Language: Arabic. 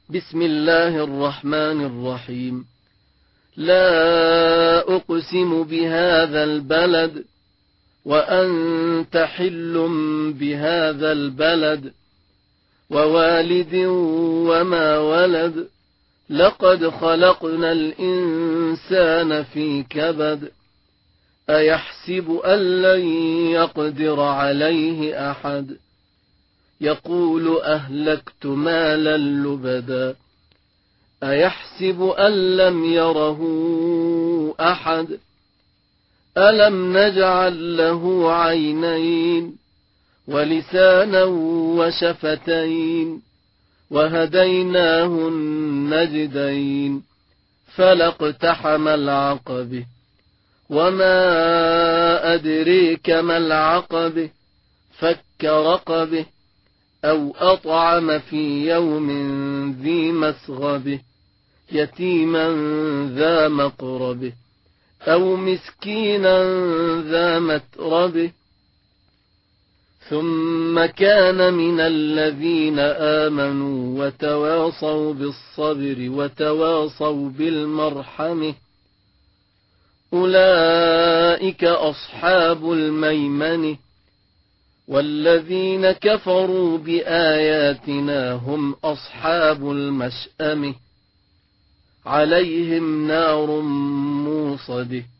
بسم الله الرحمن الرحيم. لا أقسم بهذا البلد وأنت حل بهذا البلد ووالد وما ولد لقد خلقنا الإنسان في كبد أيحسب أن لن يقدر عليه أحد يقول أهلكت مالا لبدا أيحسب أن لم يره أحد ألم نجعل له عينين ولسانا وشفتين وهديناه النجدين فلاقتحم العقبة وما أدريك ما العقبة فك رقبه أو أطعم في يوم ذي مسغبه يتيما ذا مقربه أو مسكينا ذا متربه ثم كان من الذين آمنوا وتواصوا بالصبر وتواصوا بالمرحمة أولئك أصحاب الميمنة والذين كفروا بآياتنا هم أصحاب المشأمة عليهم نار موصده